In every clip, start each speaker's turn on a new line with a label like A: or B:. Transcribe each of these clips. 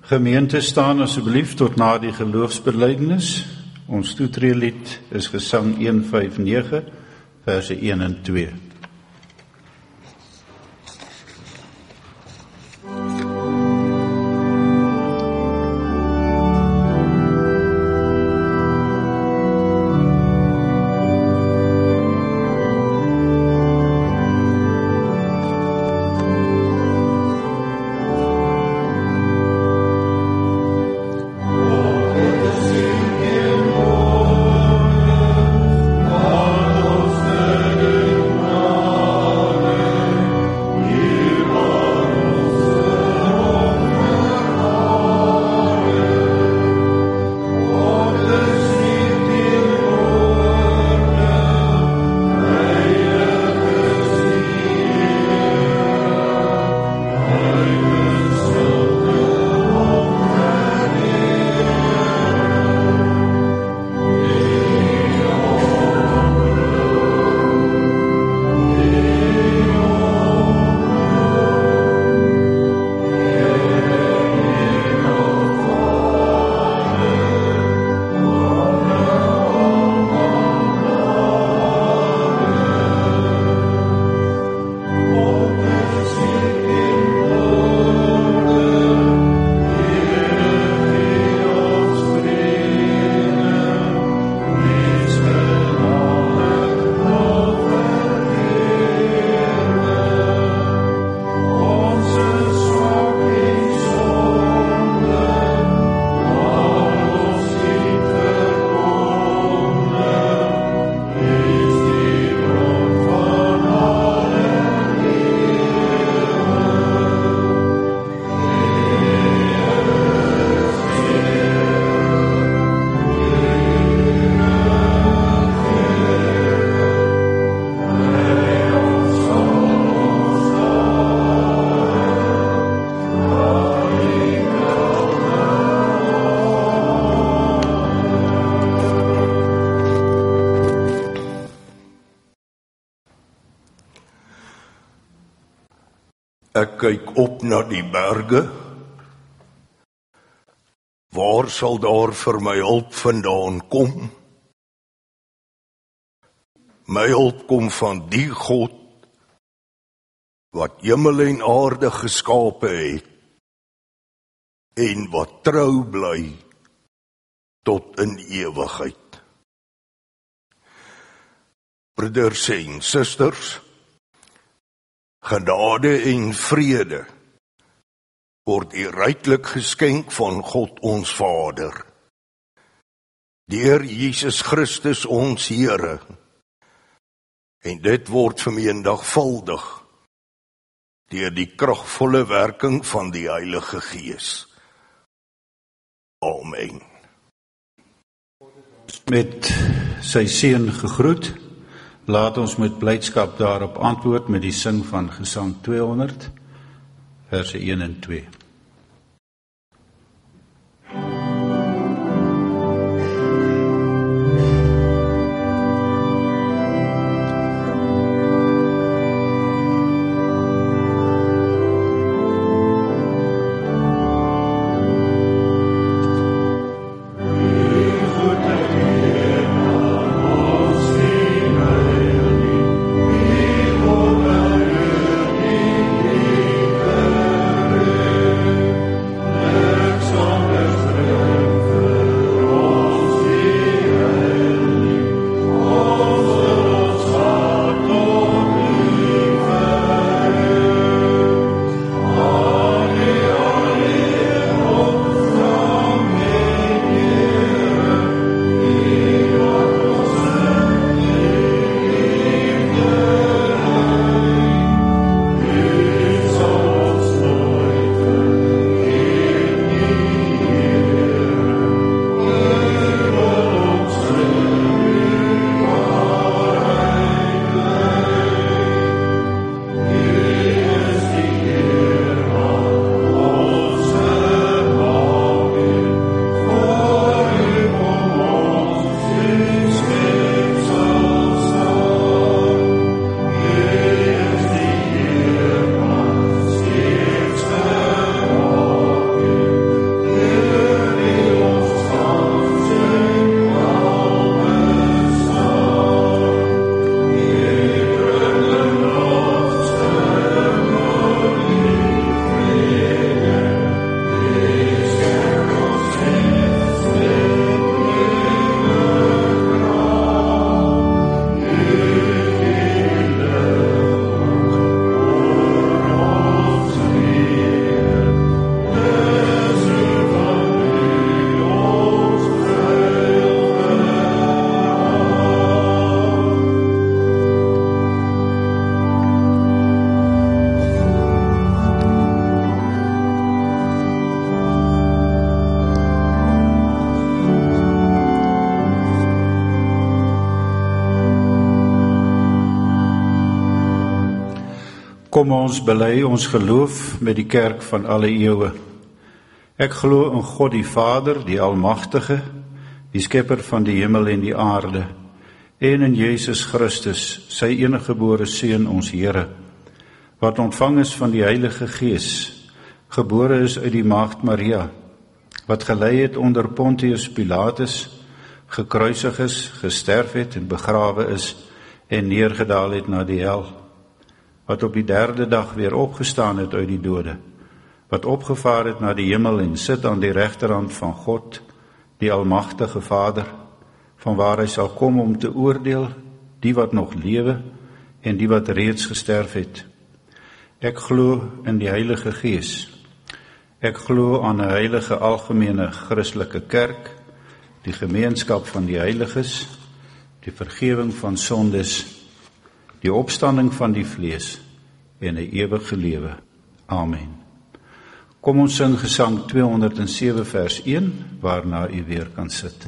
A: Gemeente, staan asseblief tot na die geloofsbelijdenis. Ons toetreelied is gesang 159, verse 1 en 2.
B: Ek kyk op na die berge. Waar sal daar vir my hulp vandaan kom? My hulp kom van die God wat hemel en aarde geskape het en wat trou bly tot in ewigheid. Broeders en susters, genade en vrede word u ryklik geskenk van God ons Vader, deur Jesus Christus ons Here, en dit word vermenigvuldig deur die kragvolle werking van die Heilige Gees. Amen.
A: Met sy seën gegroet, laat ons met blydskap daarop antwoord met die sing van Gesang 200, verse 1 en 2.
C: Amen.
A: Kom ons bely ons geloof met die kerk van alle eeue. Ek glo in God die Vader, die Almagtige, die skepper van die hemel en die aarde, en in Jesus Christus, sy eniggebore Seun, ons Here, wat ontvang is van die Heilige Gees, gebore is uit die Maagd Maria, wat gelei het onder Pontius Pilatus, gekruisig is, gesterf het en begrawe is, en neergedaal het na die hel, wat op die 3de dag weer opgestaan het uit die dode, wat opgevaar het na die hemel en sit aan die regterhand van God, die Almagtige Vader, vanwaar hy sal kom om te oordeel die wat nog lewe en die wat reeds gesterf het. Ek glo in die Heilige Gees. Ek glo aan 'n heilige algemene Christelike kerk, die gemeenskap van die heiliges, die vergifnis van sondes, die opstanding van die vlees en 'n ewige lewe. Amen. Kom ons sing Gesang 207 vers 1, waarna u weer kan sit.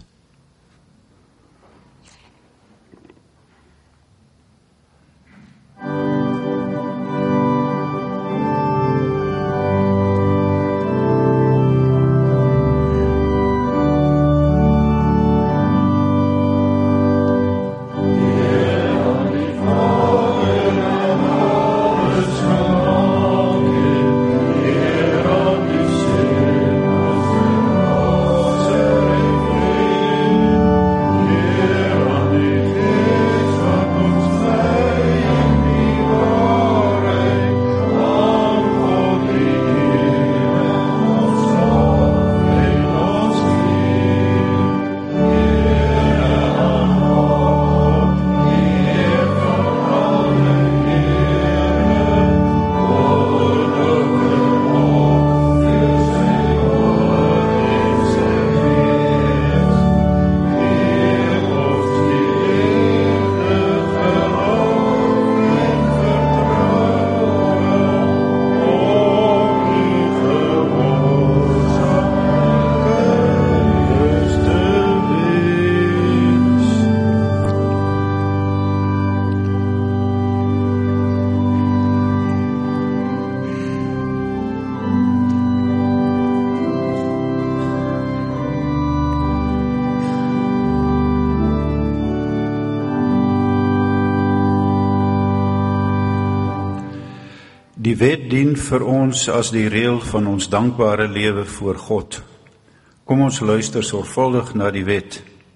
A: Die wet dien vir ons as die reël van ons dankbare lewe voor God. Kom ons luister sorgvuldig na die wet.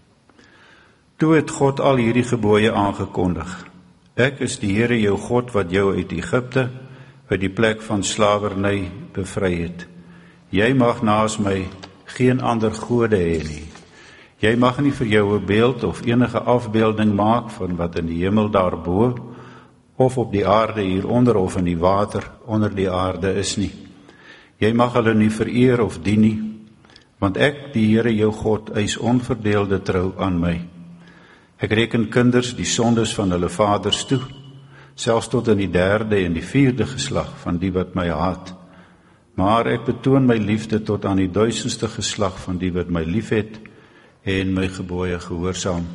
A: Toe het God al hierdie gebooie aangekondig. Ek is die Here jou God wat jou uit Egipte, uit die plek van slawerny bevry het. Jy mag naas my geen ander gode hê nie. Jy mag nie vir jou 'n beeld of enige afbeelding maak van wat in die hemel daarbo, of op die aarde hieronder of in die water onder die aarde is nie. Jy mag hulle nie vereer of dien nie, want ek, die Here jou God, eis onverdeelde trou aan my. Ek reken kinders die sondes van hulle vaders toe, selfs tot in die 3de en die 4de geslag van die wat my haat. Maar ek betoon my liefde tot aan die 1000ste geslag van die wat my liefhet en my gebooie gehoorsaam.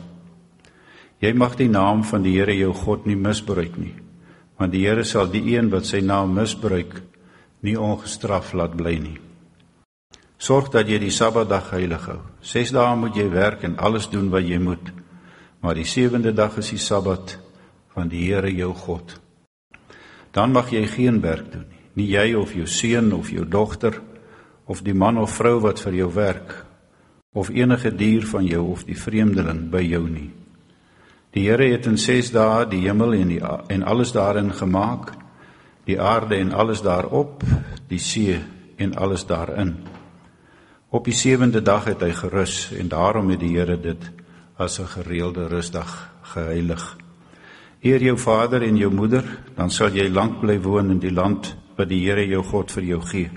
A: Jy mag die naam van die Here jou God nie misbruik nie, want die Here sal die een wat sy naam misbruik, nie ongestraf laat bly nie. Sorg dat jy die Sabbatdag heilig hou. 6 dae moet jy werk en alles doen wat jy moet, maar die 7de dag is die Sabbat van die Here jou God. Dan mag jy geen werk doen nie jy of jou seun of jou dogter, of die man of vrou wat vir jou werk, of enige dier van jou of die vreemdeling by jou nie. Die Here het in 6 dae die hemel en alles daarin gemaak, die aarde en alles daarop, die see en alles daarin. Op die 7de dag het hy gerus, en daarom het die Here dit as 'n gereelde rusdag geheilig. Eer jou vader en jou moeder, dan sal jy lank bly woon in die land wat die Here jou God vir jou gee.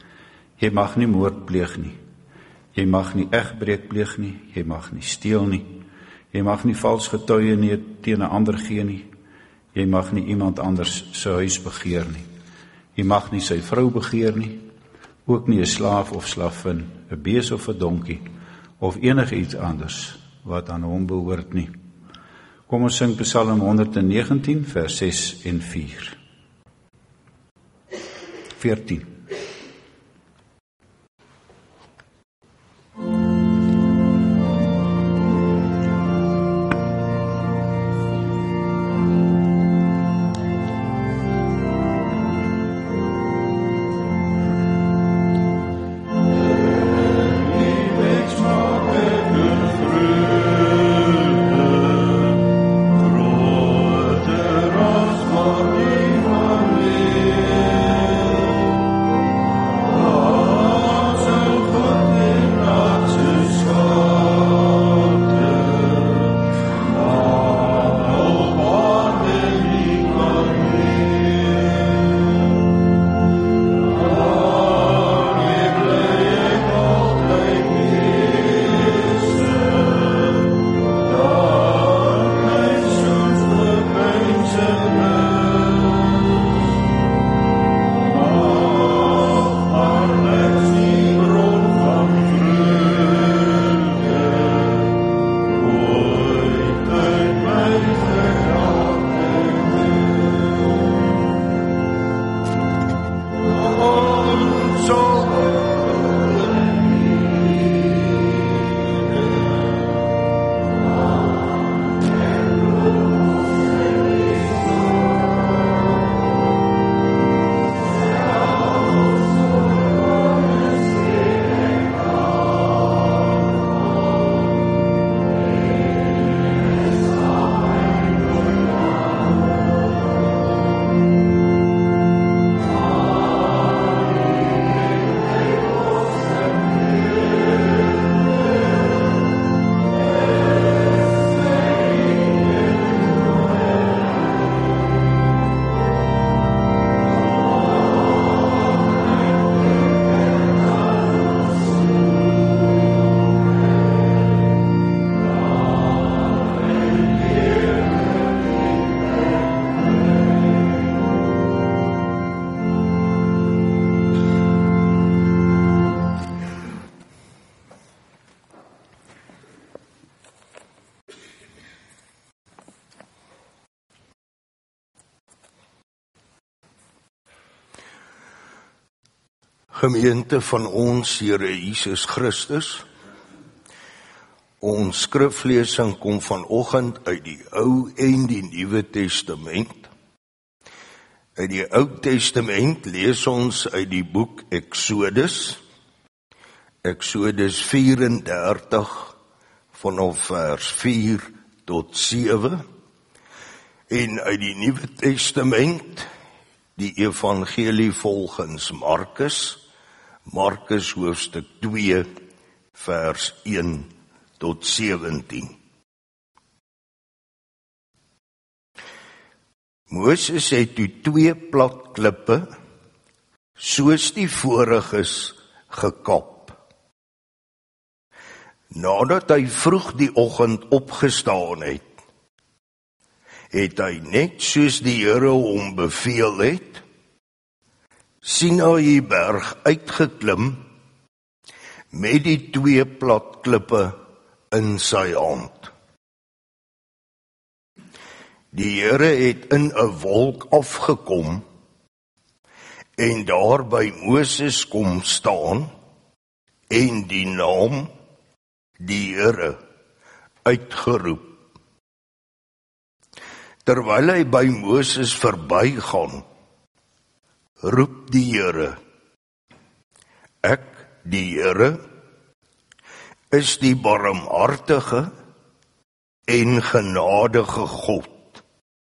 A: Jy mag nie moord pleeg nie. Jy mag nie egbreek pleeg nie. Jy mag nie steel nie. Jy mag nie vals getuie nie teen 'n ander gee nie. Jy mag nie iemand anders sy huis begeer nie. Jy mag nie sy vrou begeer nie, ook nie 'n slaaf of slavin, 'n bees of 'n donkie, of enige iets anders wat aan hom behoort nie. Kom ons sing Psalm 119, vers 6 en 4. 14.
B: Gemeente van ons Here Jesus Christus, ons skriflesing kom vanoggend uit die Ou en die Nuwe Testament. Uit die Ou Testament lees ons uit die boek Exodus 34 vanaf vers 4 tot 7, en uit die Nuwe Testament die Evangelie volgens Markus hoofstuk 2 vers 1 tot 17. Moses het toe 2 plat klippe, soos die voriges, gekap. Nadat hy vroeg die oggend opgestaan het, het hy net soos die Here hom beveel het, Sinaï berg uitgeklim met die 2 plat klippe in sy hand. Die Here het in 'n wolk afgekom en daar by Moses kom staan en die naam die Here uitgeroep. Terwyl hy by Moses verbygaan, roep die Here: Ek, die Here, is die barmhartige en genadige God,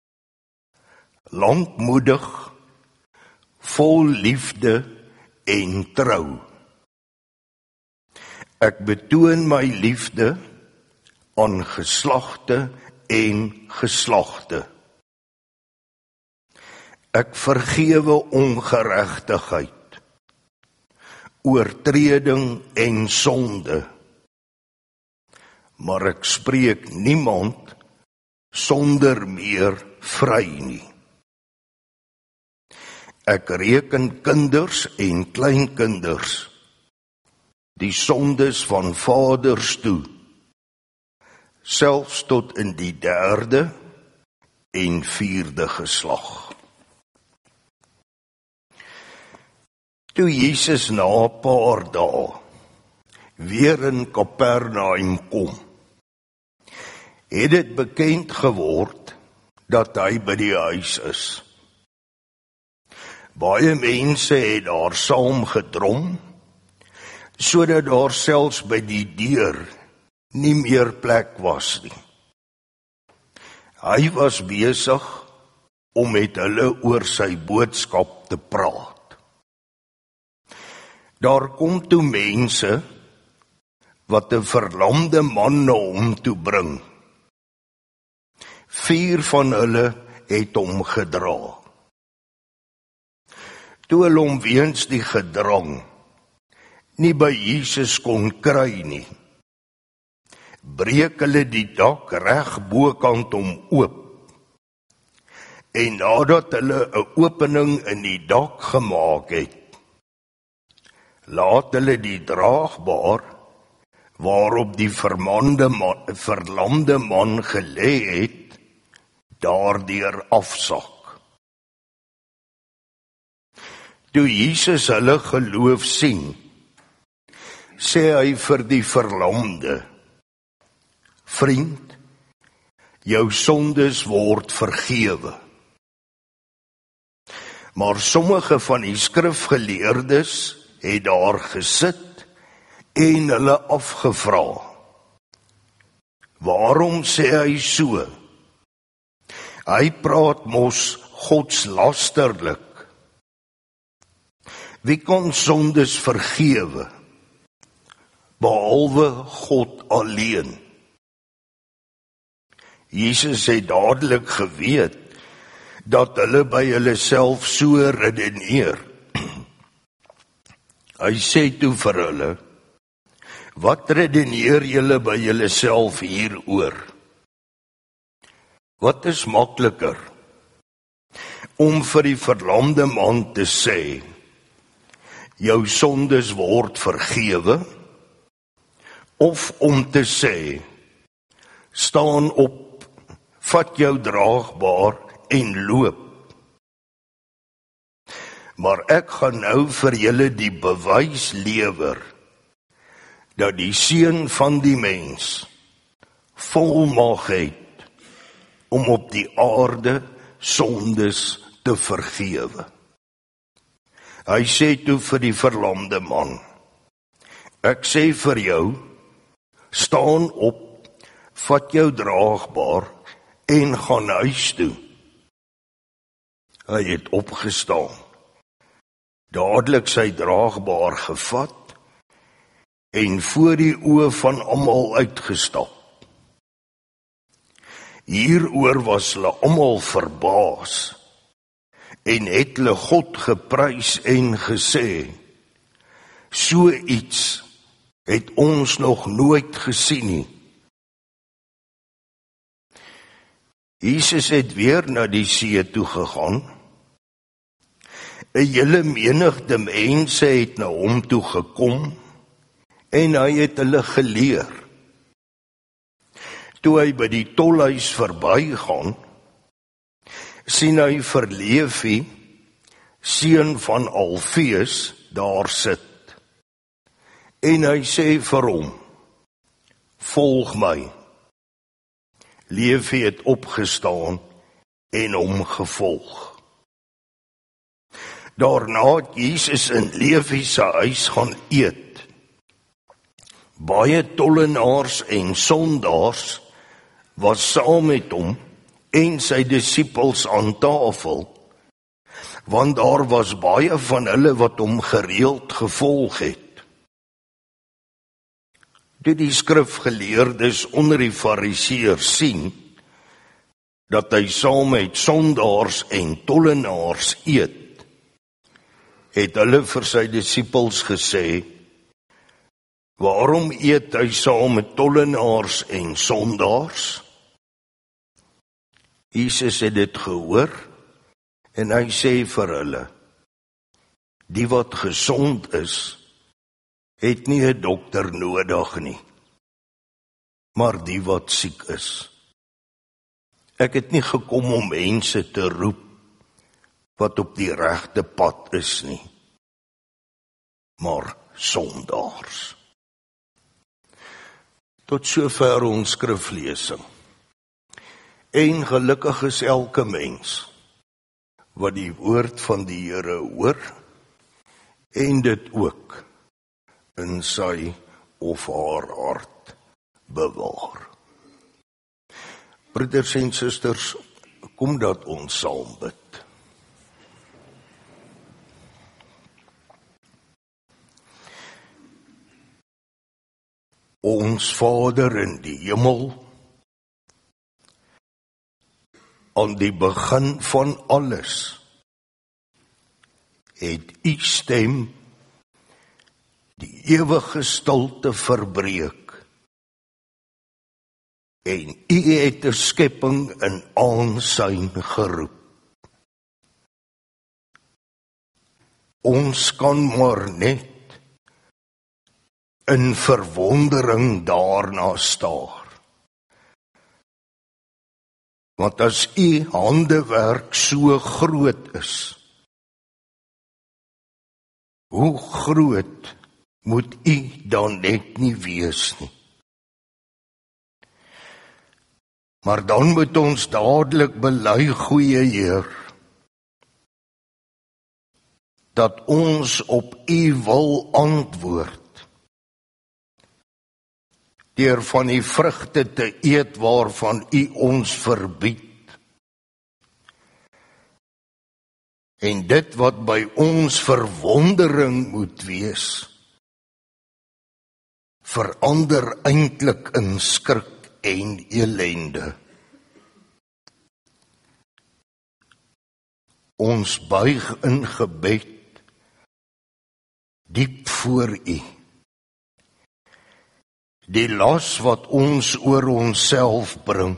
B: lankmoedig, vol liefde en trou. Ek betoon my liefde aan geslagte en geslagte. Ek vergewe ongeregtigheid, oortreding en sonde, maar ek spreek niemand sonder meer vry nie. Ek reken kinders en kleinkinders die sondes van vaders toe, selfs tot in die 3de en 4de geslag. Toe Jesus na 'n paar dae weer in Kapernaum kom, het dit bekend geword dat hy by die huis is. Baie mense het daar saam gedrom, sodat daar selfs by die deur nie meer plek was nie. Hy was besig om met hulle oor sy boodskap te praat. Daar kom toe mense wat 'n verlamde man na hom toe bring. 4 van hulle het hom gedra. Toe hulle hom weens die gedrang nie by Jesus kon kry nie, breek hulle die dak reg bokant hom oop. En nadat hulle 'n opening in die dak gemaak het, laat hulle die draagbaar waarop die verlamde man gelê het, daardeur afsak. Toe Jesus hulle geloof sien, sê hy vir die verlamde: "Vriend, jou sondes word vergewe." Maar sommige van die skrifgeleerdes het daar gesit en hulle afgevra: "Waarom sê hy so? Hy praat mos godslasterlik. Wie kan sondes vergewe, behalwe God alleen?" Jesus het dadelik geweet dat hulle by hulle self so redeneer. Hy sê toe vir hulle: "Wat redeneer julle by julle self hieroor? Wat is makliker, om vir die verlamde man te sê: jou sondes word vergewe, of om te sê: staan op, vat jou draagbaar en loop? Maar ek gaan nou vir julle die bewys lewer, dat die Seun van die mens volmag het om op die aarde sondes te vergewe." Hy sê toe vir die verlamde man: "Ek sê vir jou, staan op, vat jou draagbaar en gaan huis toe." Hy het opgestaan, dadelik sy draagbaar gevat en voor die oë van almal uitgestap. Hieroor was hulle almal verbaas en het hulle God geprys en gesê: "So iets het ons nog nooit gesien nie." Jesus het weer na die see toe gegaan. 'n hele menigte mense het na hom toe gekom en hy het hulle geleer. Toe hy by die tolhuis verbygaan, sien hy vir Levi, seun van Alfeus, daar sit. En hy sê vir hom: "Volg my." Levi het opgestaan en hom gevolg. Daarna het Jesus in Levi se huis gaan eet. Baie tollenaars en sondaars was saam met hom en sy disippels aan tafel, want daar was baie van hulle wat hom gereeld gevolg het. Toe die skrifgeleerdes onder die fariseërs sien dat hy saam met sondaars en tollenaars eet, het hulle vir sy disippels gesê: "Waarom eet hy saam met tollenaars en sondaars?" Jesus het dit gehoor en hy sê vir hulle: "Die wat gesond is, het nie 'n dokter nodig nie, maar die wat siek is. Ek het nie gekom om mense te roep wat op die regte pad is nie, maar sondaars. Tot sover ons skriflesing. En gelukkig is elke mens wat die woord van die Here hoor en dit ook in sy of haar hart bewaar. Broeders en susters, kom dat ons saam bid. Ons Vader in die hemel, aan die begin van alles, het U stem die ewige stilte verbreek en U het 'n skepping in aansyn geroep. Ons kan maar net in verwondering daarna staar. Want as U handewerk so groot is, hoe groot moet U dan net nie wees nie? Maar dan moet ons dadelik bely, goeie Heer, dat ons op U wil antwoord, deur van die vrugte te eet waarvan U ons verbied. En dit wat by ons verwondering moet wees, verander eintlik in skrik en elende. Ons buig in gebed diep voor U. Die las wat ons oor onsself bring,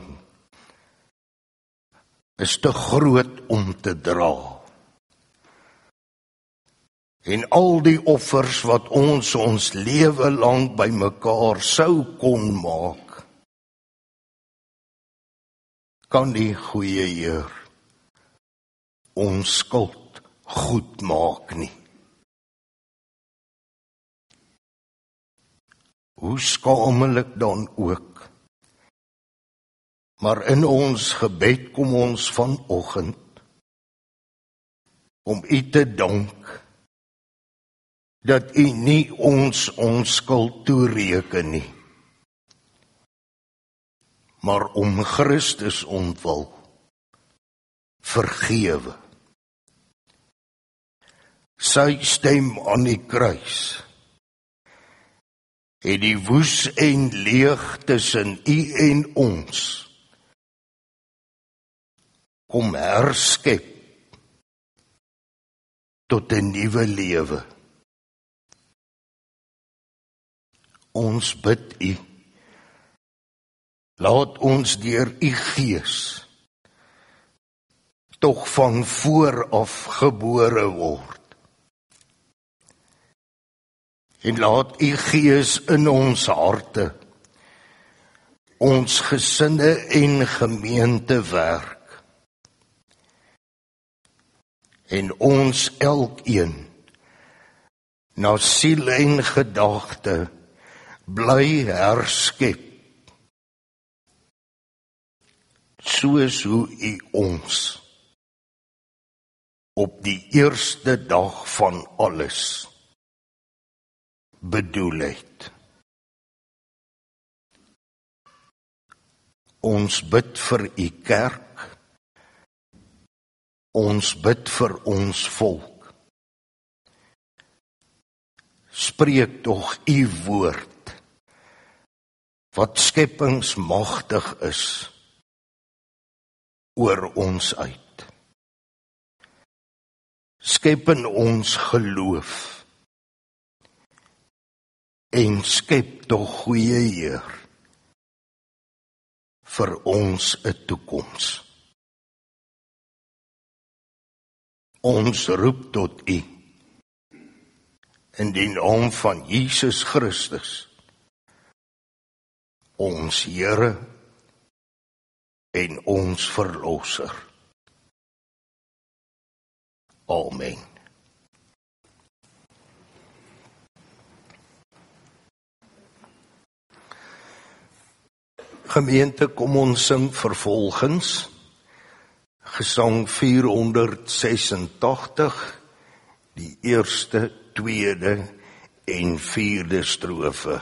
B: is te groot om te dra. En al die offers wat ons lewe lank by mekaar sou kon maak, kan die goeie Heer ons skuld goed maak nie. Hoe skamelik dan ook, maar in ons gebed kom ons vanoggend om U te dank dat U nie ons skuld toereken nie, maar om Christus ontwil vergewe. Sy stem aan die kruis het die woes en leeg tussen U en ons kom herskep tot 'n nuwe lewe. Ons bid U, laat ons deur U Gees tog van vooraf gebore word. En laat U Gees in ons harte, ons gesinne en gemeente werk. En ons elkeen na siel en gedagte bly herskep, soos hoe U ons op die eerste dag van alles bedoel het. Ons bid vir U kerk, ons bid vir ons volk. Spreek tog U woord, wat skepingsmagtig is, oor ons uit. Skep in ons geloof, en skep tog, goeie Heer, vir ons 'n toekoms. Ons roep tot U, in die naam van Jesus Christus, ons Here en ons Verlosser. Amen. Gemeente, kom ons sing vervolgens Gesang 486, die eerste, tweede en vierde strofe.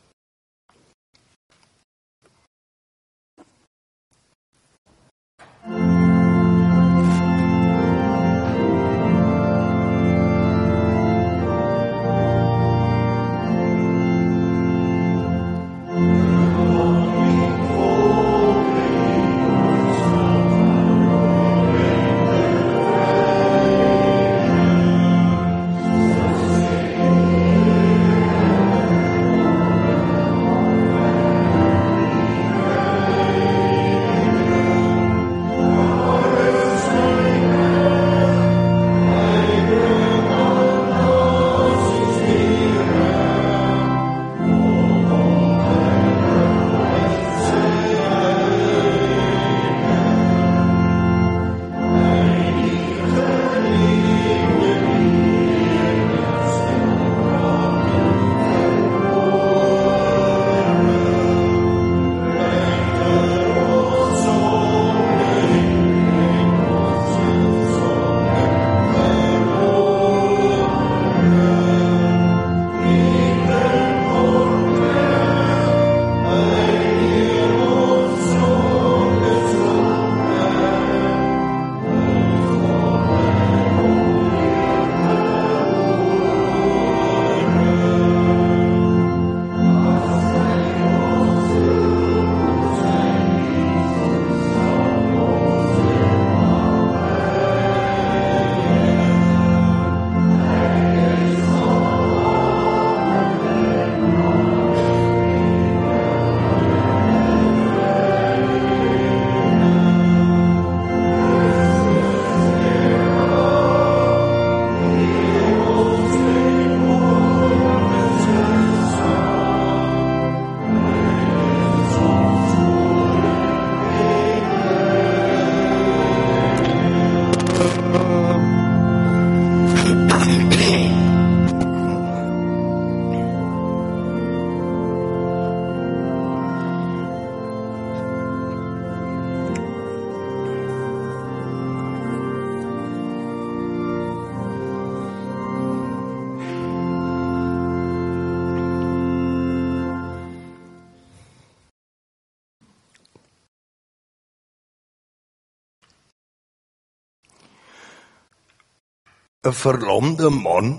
B: Een verlamde man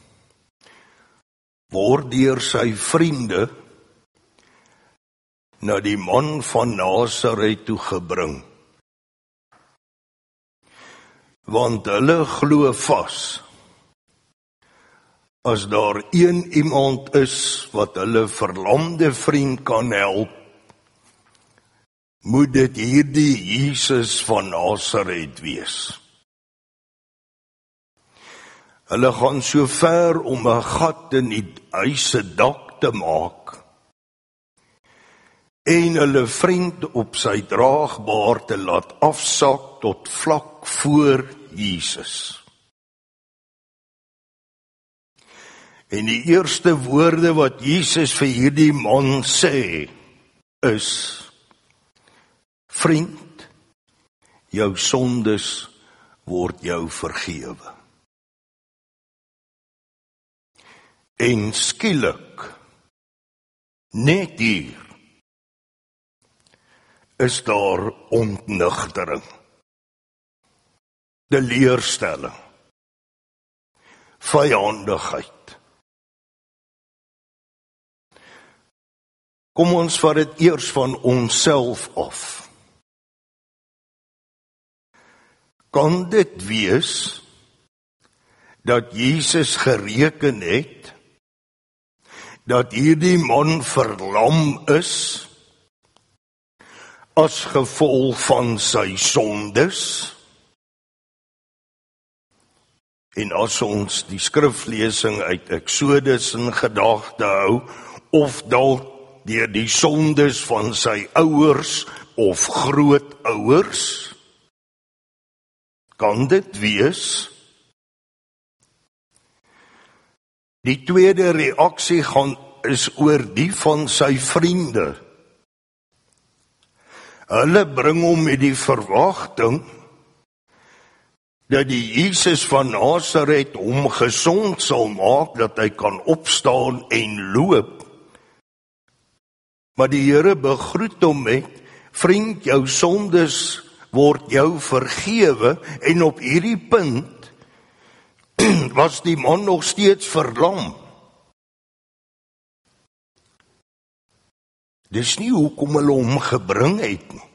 B: word deur sy vriende na die man van Nasaret toe gebring. Want hulle glo vas, as daar een iemand is wat hulle verlamde vriend kan help, moet dit hierdie Jesus van Nasaret wees. Hulle gaan so ver om 'n gat in die huis se dak te maak en hulle vriend op sy draagbaar te laat afsak tot vlak voor Jesus. En die eerste woorde wat Jesus vir hierdie man sê is: vriend, jou sondes word jou vergewe. En skielik, net hier, is daar ontnigtering, teleurstelling, vyandigheid. Kom ons vat dit eers van onsself af. Kan dit wees dat Jesus gereken het dat hierdie man verlam is as gevolg van sy sondes? En as ons die skriflesing uit Exodus in gedagte hou, of dalk deur die sondes van sy ouers of grootouers, kan dit wees? Die tweede reaksie is oor die van sy vriende. Hulle bring hom met die verwagting dat die Jesus van Nasaret hom gesond sal maak, dat hy kan opstaan en loop. Maar die Here begroet hom met: vriend, jou sondes word jou vergewe, en op hierdie punt was die man nog steeds verlam. Dis nie hoekom hulle hom gebring het nie.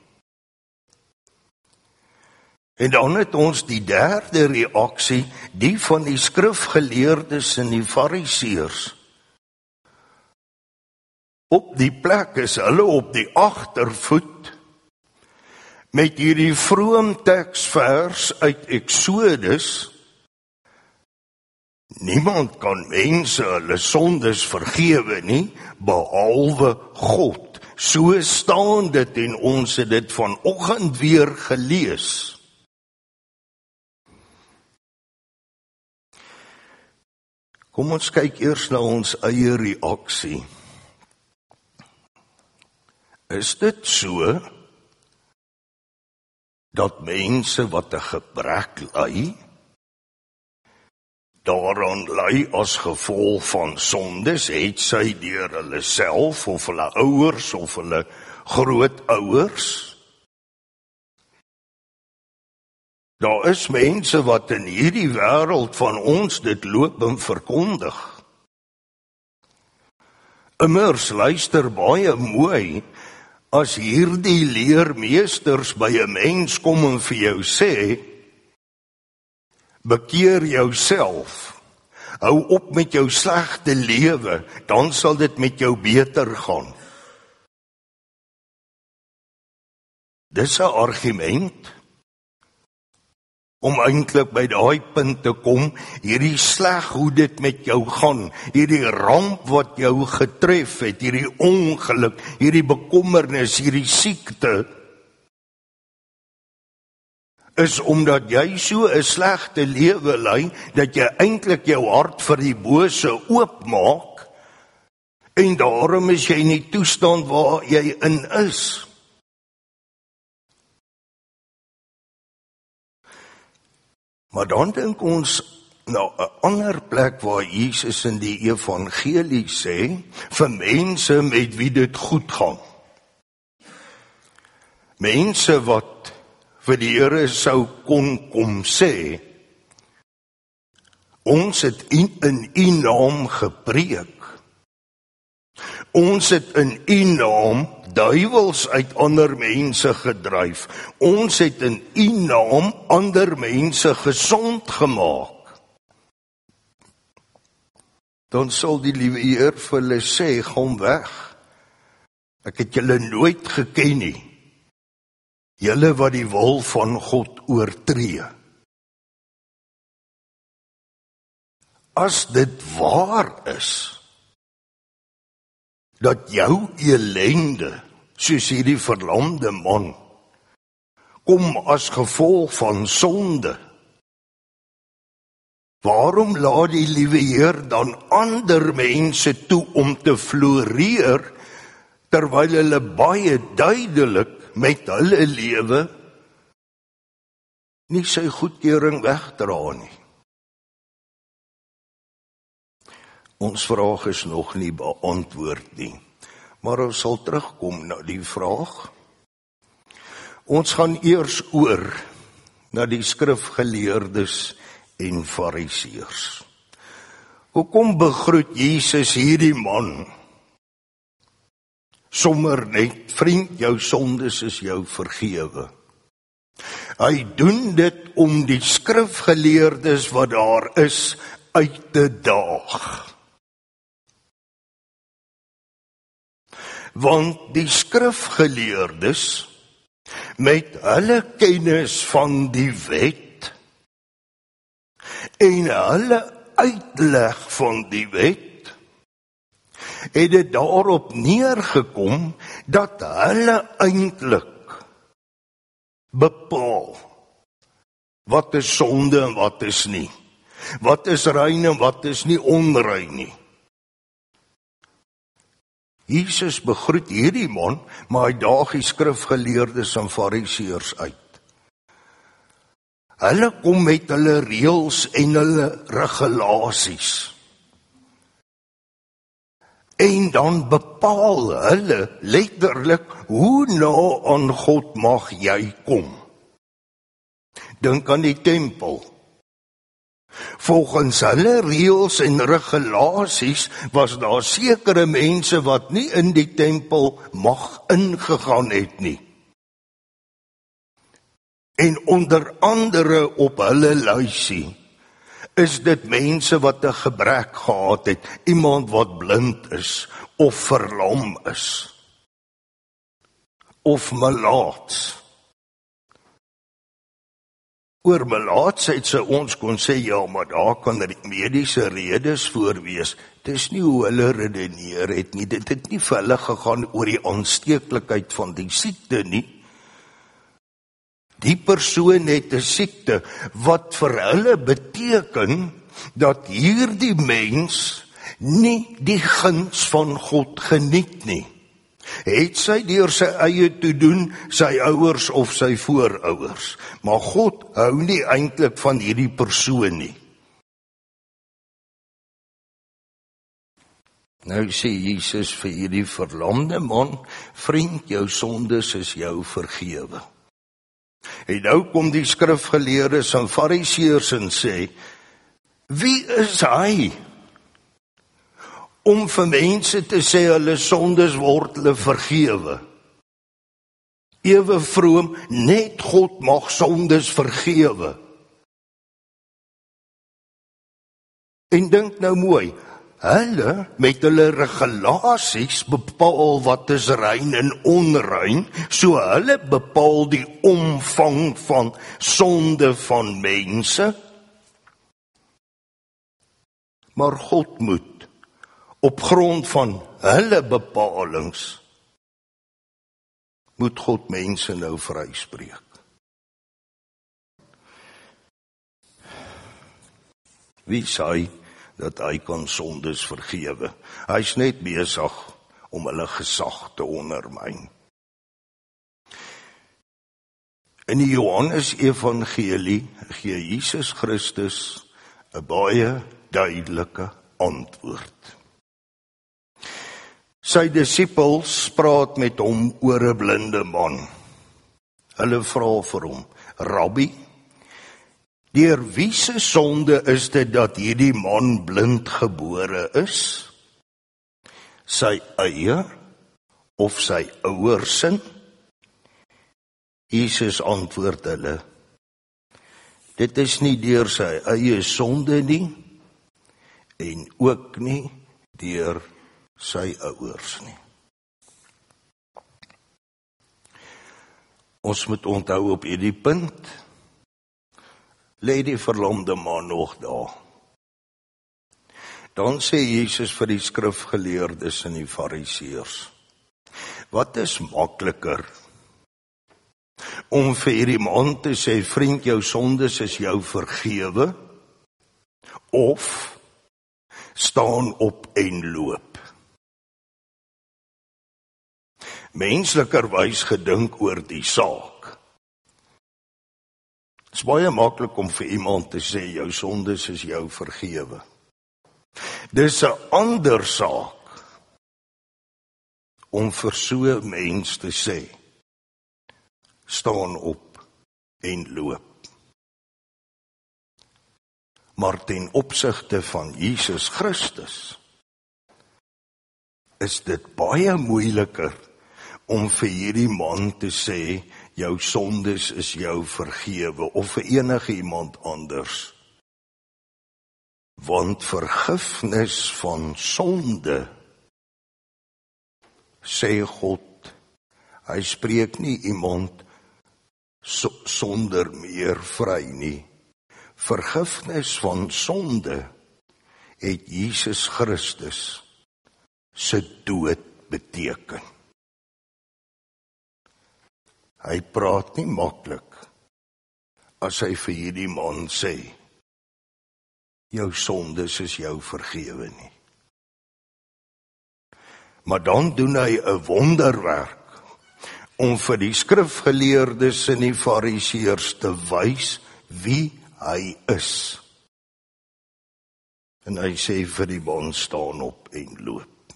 B: En dan het ons die derde reaksie, die van die skrifgeleerdes en die fariseërs. Op die plek is hulle op die agtervoet met hierdie vroom teksvers uit Exodus. Niemand kan mense hulle sondes vergewe nie, behalwe God. So staan dit en ons het dit vanoggend weer gelees. Kom ons kyk eers na ons eie reaksie. Is dit so dat mense wat 'n gebrek ly, daaraan ly as gevolg van sondes, het sy deur hulle self of hulle ouers of hulle grootouers? Daar is mense wat in hierdie wêreld van ons dit loop en verkondig. Immers, luister baie mooi, as hierdie leermeesters by 'n mens kom en vir jou sê, bekeer jouself, hou op met jou slegte lewe, dan sal dit met jou beter gaan. Dis 'n argument om eintlik by daai punt te kom, hierdie sleg hoe dit met jou gaan, hierdie ramp wat jou getref het, hierdie ongeluk, hierdie bekommernis, hierdie siekte, is omdat jy so 'n slegte lewe lei, dat jy eintlik jou hart vir die bose oopmaak, en daarom is jy in die toestand waar jy in is. Maar dan dink ons na 'n ander plek waar Jesus in die evangelie sê, vir mense met wie dit goed gaan. Mense wat vir die Here sou kom sê, ons het in U naam gepreek. Ons het in U naam duiwels uit ander mense gedryf. Ons het in U naam ander mense gesond gemaak. Dan sal die liewe Heer vir hulle sê, gaan weg. Ek het julle nooit geken nie. Julle wat die wil van God oortree. As dit waar is, dat jou ellende, soos hierdie verlamde man, kom as gevolg van sonde, waarom laat die liewe Heer dan ander mense toe om te floreer, terwyl hulle baie duidelik met hulle lewe nie sy goedkeuring wegdra nie? Ons vraag is nog nie beantwoord nie, maar ons sal terugkom na die vraag. Ons gaan eers oor na die skrifgeleerdes en fariseërs. Hoekom begroet Jesus hierdie man sommer net, vriend, jou sondes is jou vergewe? Hy doen dit om die skrifgeleerdes wat daar is uit te daag. Want die skrifgeleerdes, met hulle kennis van die wet en hulle uitleg van die wet, het dit daarop neergekom dat hulle eintlik bepaal wat is sonde en wat is nie, wat is rein en wat is nie onrein nie. Jesus begroet hierdie man, maar hy daag die skrifgeleerdes en fariseërs uit. Hulle kom met hulle reëls en hulle regulasies. En dan bepaal hulle letterlik, hoe na aan God mag jy kom? Dink aan die tempel. Volgens hulle reëls en regulasies was daar sekere mense wat nie in die tempel mag ingegaan het nie. En onder andere op hulle lysie is dit mense wat 'n gebrek gehad het, iemand wat blind is of verlam is of melaats. Oor melaatsheid sou ons kon sê, ja, maar daar kan mediese redes voor wees. Dis nie hoe hulle redeneer het nie. Dit het nie vir hulle gegaan oor die aansteeklikheid van die siekte nie. Die persoon het 'n siekte wat vir hulle beteken dat hierdie mens nie die guns van God geniet nie. Het sy deur sy eie te doen, sy ouers of sy voorouers. Maar God hou nie eintlik van hierdie persoon nie. Nou sê Jesus vir hierdie verlamde man, vriend, jou sondes is jou vergewe. En nou kom die skrifgeleerdes en fariseërs en sê, wie is hy om vir mense te sê hulle sondes word hulle vergewe? Ewe vroom, net God mag sondes vergewe. En dink nou mooi, hulle met hulle regulasies bepaal wat is rein en onrein, so hulle bepaal die omvang van sonde van mense. Maar God moet op grond van hulle bepalings moet God mense nou vryspreek. Wie sê dat hy kan sondes vergewe? Hy's net besig om hulle gesag te ondermyn. In die Johannes Evangelie gee Jesus Christus 'n baie duidelike antwoord. Sy disippels praat met hom oor 'n blinde man. Hulle vra vir hom, Rabbi, deur wie se sonde is dit dat hierdie man blind gebore is? Sy eie of sy ouers se? Jesus antwoord hulle, dit is nie deur sy eie sonde nie, en ook nie deur sy ouers nie. Ons moet onthou op hierdie punt, lê die verlamde man nog daar. Dan sê Jesus vir die skrifgeleerdes en die fariseërs, wat is makliker om vir hierdie man te sê, vriend, jou sondes is jou vergewe, of staan op en loop? Menslikerwys gedink oor die saak. Dit is baie maklik om vir iemand te sê, jou sondes is jou vergewe. Dis 'n ander saak om vir so 'n mens te sê, staan op en loop. Maar ten opsigte van Jesus Christus is dit baie moeiliker om vir hierdie man te sê, jou sondes is jou vergewe, of vir enige iemand anders. Want vergifnis van sonde, sê God, hy spreek nie iemand sonder meer vry nie. Vergifnis van sonde het Jesus Christus se dood beteken. Hy praat nie maklik as hy vir hierdie man sê, jou sondes is jou vergewe nie. Maar dan doen hy 'n wonderwerk om vir die skrifgeleerdes en die fariseërs te wys wie hy is. En hy sê vir die bond, staan op en loop.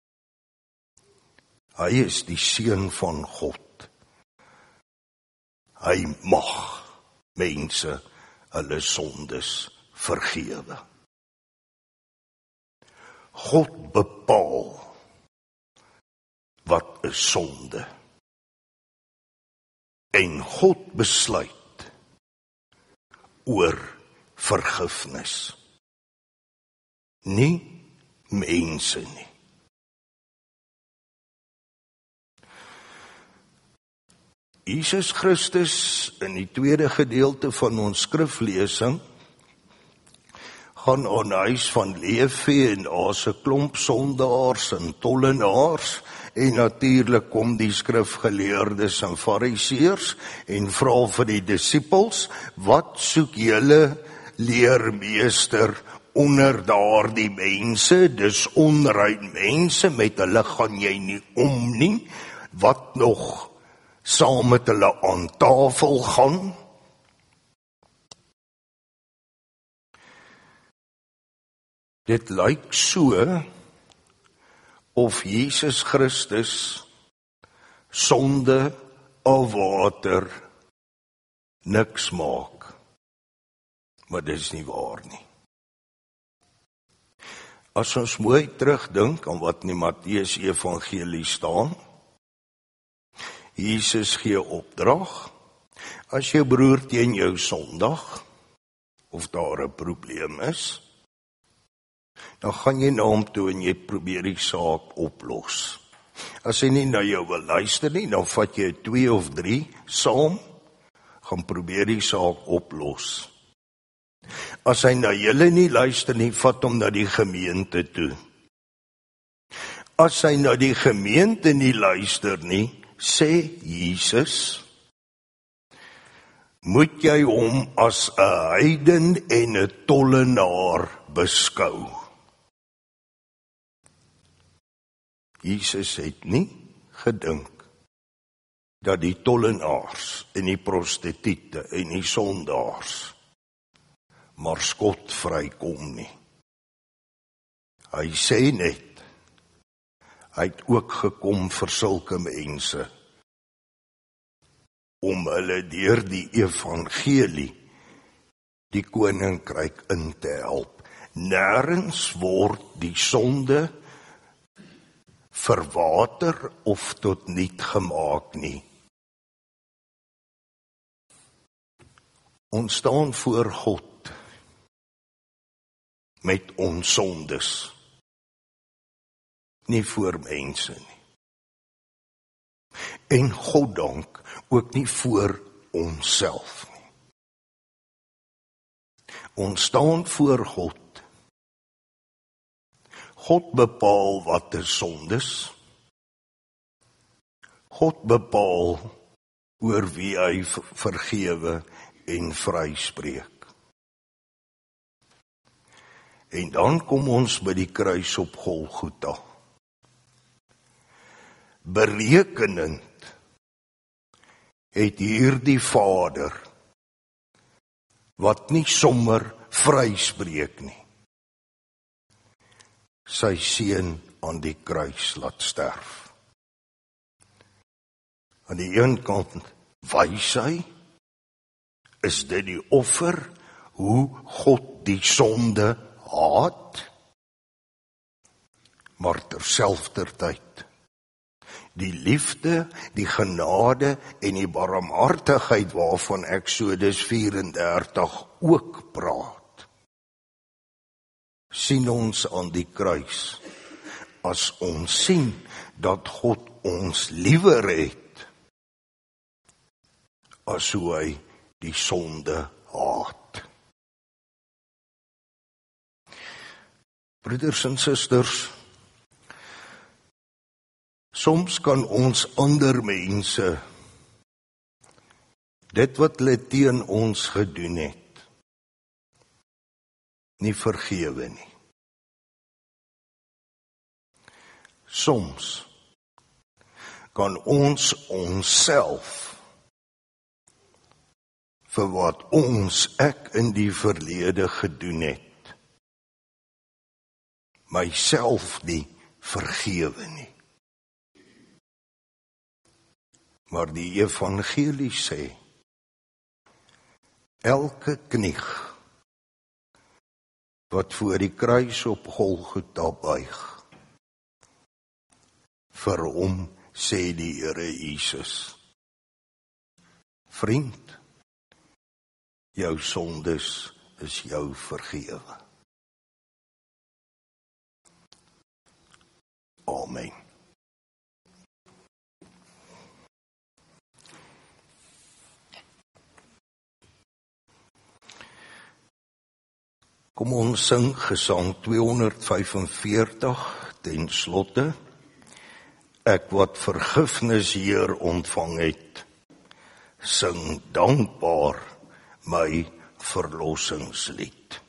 B: Hy is die seun van God. Hy mag mense hulle sondes vergewe. God bepaal wat is sonde. En God besluit oor vergifnis. Nie mense nie. Jesus Christus in die tweede gedeelte van ons skriflesing gaan aan huis van Levi en daar's 'n klomp sondaars en tollenaars en natuurlik kom die skrifgeleerdes en fariseërs en vra vir die disippels, wat soek julle leermeester onder daardie mense? Dis onrein mense, met hulle gaan jy nie om nie, wat nog saam met hulle aan tafel gaan? Dit lyk so of Jesus Christus sonde of water niks maak. Maar dit is nie waar nie. As ons mooi terugdink aan wat in die Matteus Evangelie staan, Jesus gee opdrag, as jou broer teen jou sondig, of daar 'n probleem is, dan gaan jy na hom toe en jy probeer die saak oplos. As hy nie na jou wil luister nie, dan vat jy 2 of 3 saam, gaan probeer die saak oplos. As hy na julle nie luister nie, vat hom na die gemeente toe. As hy na die gemeente nie luister nie, sê Jesus, moet jy hom as 'n heiden en 'n tollenaar beskou. Jesus het nie gedink dat die tollenaars en die prostituie en die sondaars maar skotvry kom nie. Hy sê net, hy het ook gekom vir sulke mense, om hulle deur die evangelie die koninkryk in te help. Nêrens word die sonde verwater of tot niet gemaak nie. Ons staan voor God met ons sondes, nie voor mense nie. En goddank ook nie voor onsself nie. Ons staan voor God. God bepaal wat is sondes. God bepaal oor wie hy vergewe en vryspreek. En dan kom ons by die kruis op Golgotha. Berekenend het hierdie Vader, wat nie sommer vryspreek nie, sy seun aan die kruis laat sterf. Aan die een kant wys hy, is dit die offer, hoe God die sonde haat, maar terselfdertyd die liefde, die genade en die barmhartigheid waarvan Eksodus 34 ook praat, sien ons aan die kruis, as ons sien dat God ons liewer het, as hoe hy die sonde haat. Broeders en susters, soms kan ons ander mense dit wat hulle teen ons gedoen het, nie vergewe nie. Soms kan ons onsself vir wat ek in die verlede gedoen het, myself nie vergewe nie. Maar die evangelie sê, elke knieg wat voor die kruis op Golgotha buig, vir hom sê die Here Jesus, vriend, jou sondes is jou vergewe. Amen. Kom ons sing Gesang 245 ten slotte. Ek wat vergifnis hier ontvang het, sing dankbaar my verlossingslied.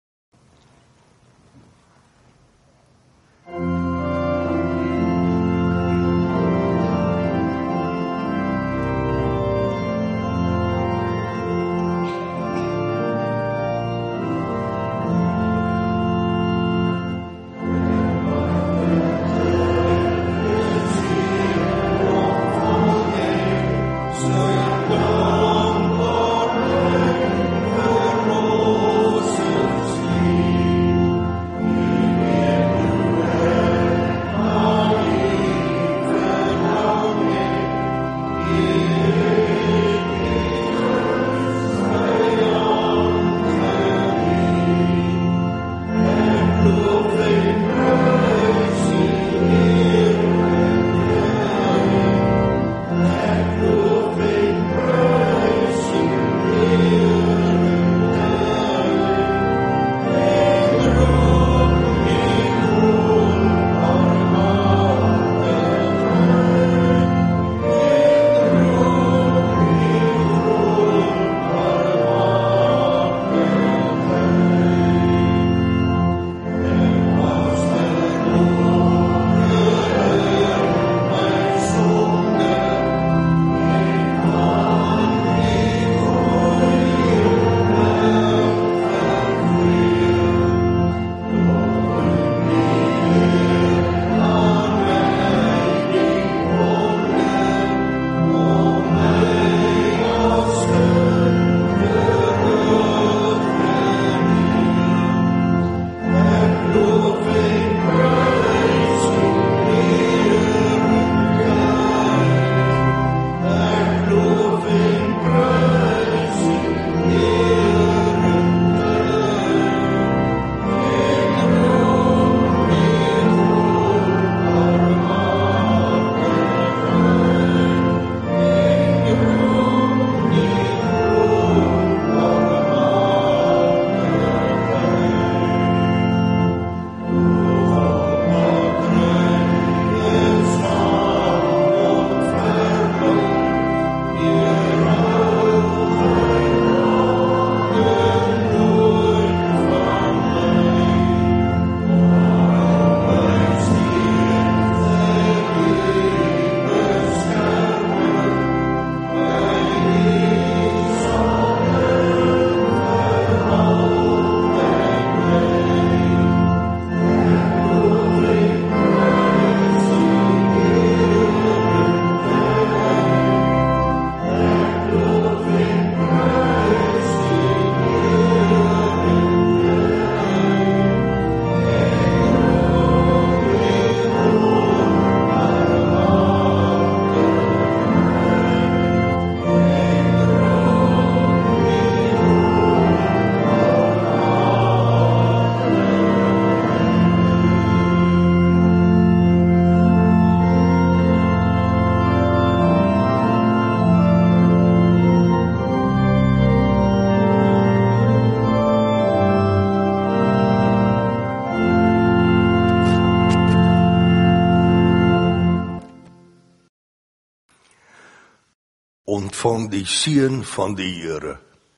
B: Ontvang die seën van die Here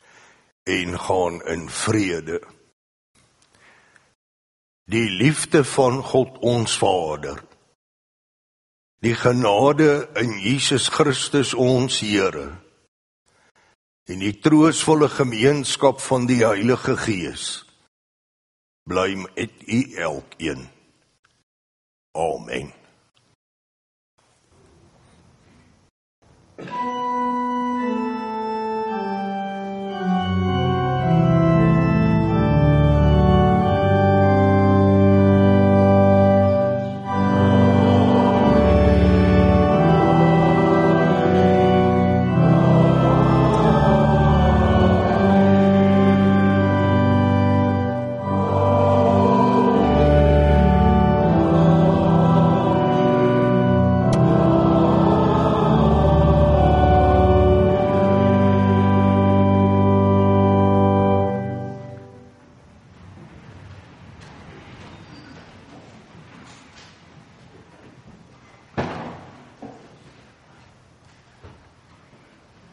B: en gaan in vrede. Die liefde van God ons Vader Die genade in Jesus Christus ons Here en die troostvolle gemeenskap van die Heilige Gees bly met u elkeen. Amen.